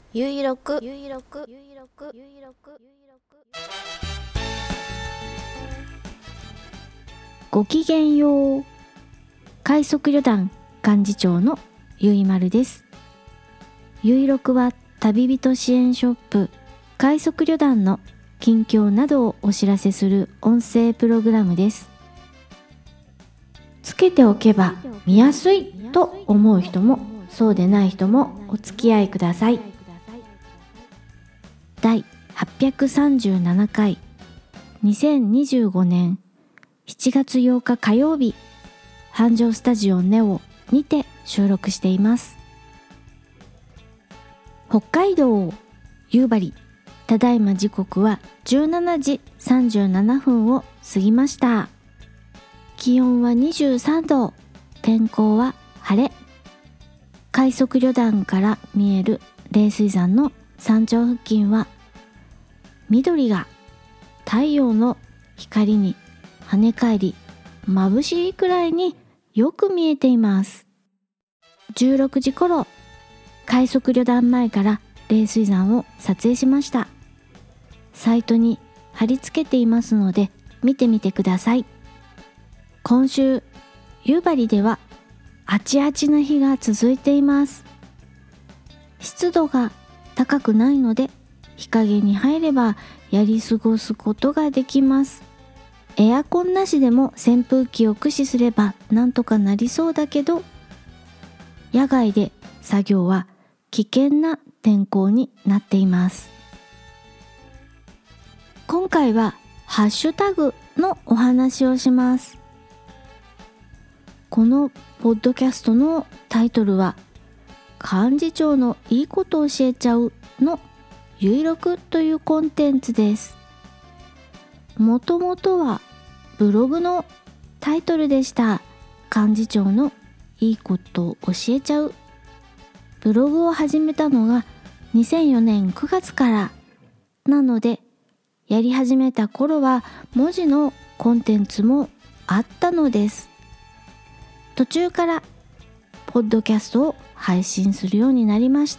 ゆいろくごきげんよう。快速旅団幹事長のゆいまるです。ゆいろくは旅人支援ショップ快速旅団の近況などをお知らせする音声プログラムです。つけておけば見やすいと思う人もそうでない人もお付き合いください。第837回2025年7月8日火曜日、繁盛スタジオネオにて収録しています。北海道夕張、ただいま時刻は17時37分を過ぎました。気温は23度、天候は晴れ。快速旅団から見える冷水山の山頂付近は緑が太陽の光に跳ね返り眩しいくらいによく見えています。16時頃、快速旅団前から冷水山を撮影しました。サイトに貼り付けていますので見てみてください。今週夕張ではあちあちな日が続いています。湿度が高くないので日陰に入ればやり過ごすことができます。エアコンなしでも扇風機を駆使すればなんとかなりそうだけど、野外で作業は危険な天候になっています。今回はハッシュタグのお話をします。このポッドキャストのタイトルは幹事長のいいこと教えちゃうのゆいろくというコンテンツです。もともとはブログのタイトルでした。幹事長のいいことを教えちゃう。ブログを始めたのが2004年9月からなので、やり始めた頃は文字のコンテンツもあったのです。途中からポッドキャストを配信するようになりました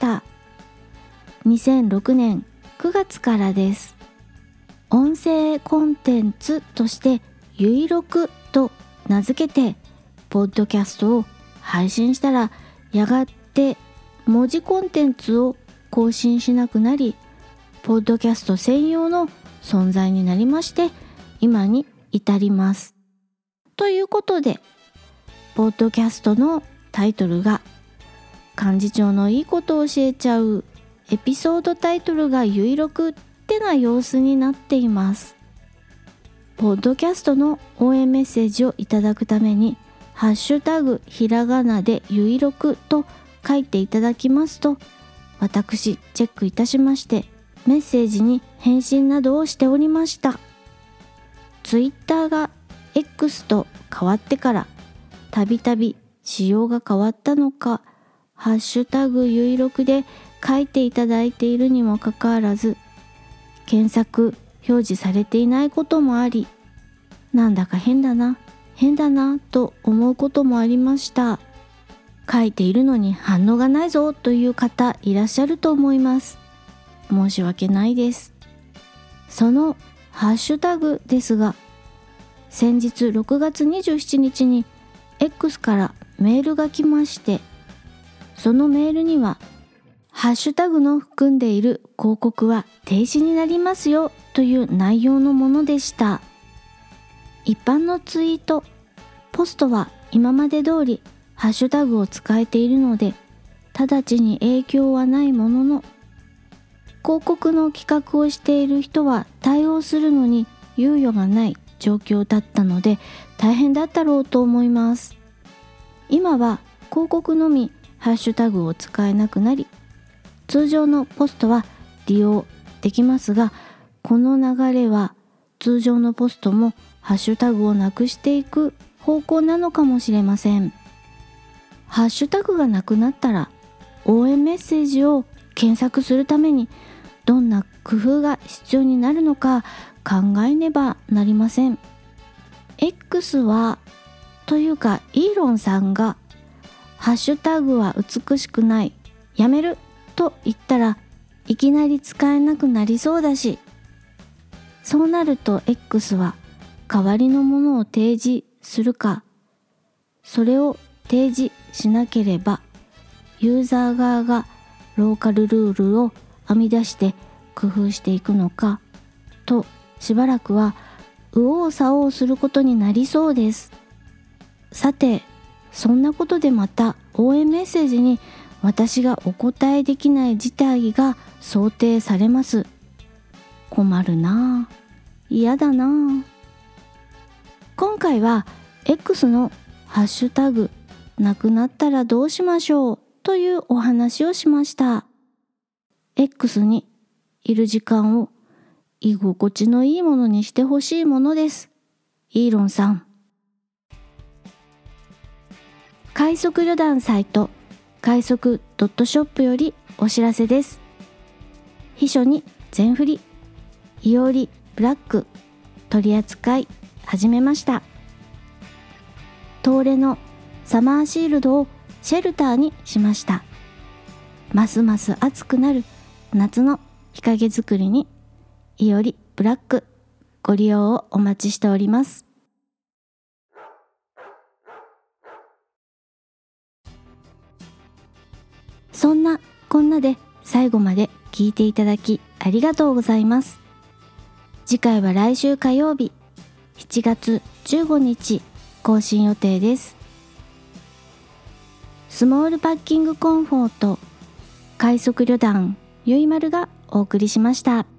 。2006年9月からです。音声コンテンツとしてゆいろくと名付けてポッドキャストを配信したら、やがて文字コンテンツを更新しなくなり、ポッドキャスト専用の存在になりまして、今に至ります。ということで、ポッドキャストのタイトルが幹事長のいいことを教えちゃう、エピソードタイトルがゆいろくってな様子になっています。ポッドキャストの応援メッセージをいただくために、ハッシュタグひらがなでゆいろくと書いていただきますと、私チェックいたしましてメッセージに返信などをしておりました。ツイッターが X と変わってからたびたび仕様が変わったのか、ハッシュタグゆいろくで書いていただいているにもかかわらず検索表示されていないこともあり、なんだか変だなと思うこともありました。書いているのに反応がないぞという方いらっしゃると思います。申し訳ないです。そのハッシュタグですが、先日6月27日に X からメールが来まして、そのメールにはハッシュタグの含んでいる広告は停止になりますよという内容のものでした。一般のツイート、ポストは今まで通りハッシュタグを使えているので直ちに影響はないものの、広告の企画をしている人は対応するのに猶予がない状況だったので大変だったろうと思います。今は広告のみハッシュタグを使えなくなり、通常のポストは利用できますが、この流れは通常のポストもハッシュタグをなくしていく方向なのかもしれません。ハッシュタグがなくなったら応援メッセージを検索するためにどんな工夫が必要になるのか考えねばなりません。 X はというかイーロンさんがハッシュタグは美しくない、やめると言ったらいきなり使えなくなりそうだし、そうなると X は代わりのものを提示するか、それを提示しなければユーザー側がローカルルールを編み出して工夫していくのかと、しばらくは右往左往することになりそうです。さて、そんなことでまた応援メッセージに私がお答えできない事態が想定されます。困るなあ、嫌だなあ。今回は X のハッシュタグなくなったらどうしましょうというお話をしました。X にいる時間を居心地のいいものにしてほしいものです。イーロンさん。快速旅団サイト快速.shop よりお知らせです。秘書に全振り、いおりブラック取り扱い始めました。東レのサマーシールドをシェルターにしました。ますます暑くなる夏の日陰作りにいおりブラックご利用をお待ちしております。そんなこんなで最後まで聞いていただきありがとうございます。次回は来週火曜日7月15日更新予定です。スモールパッキングコンフォート快速旅団ゆいまるがお送りしました。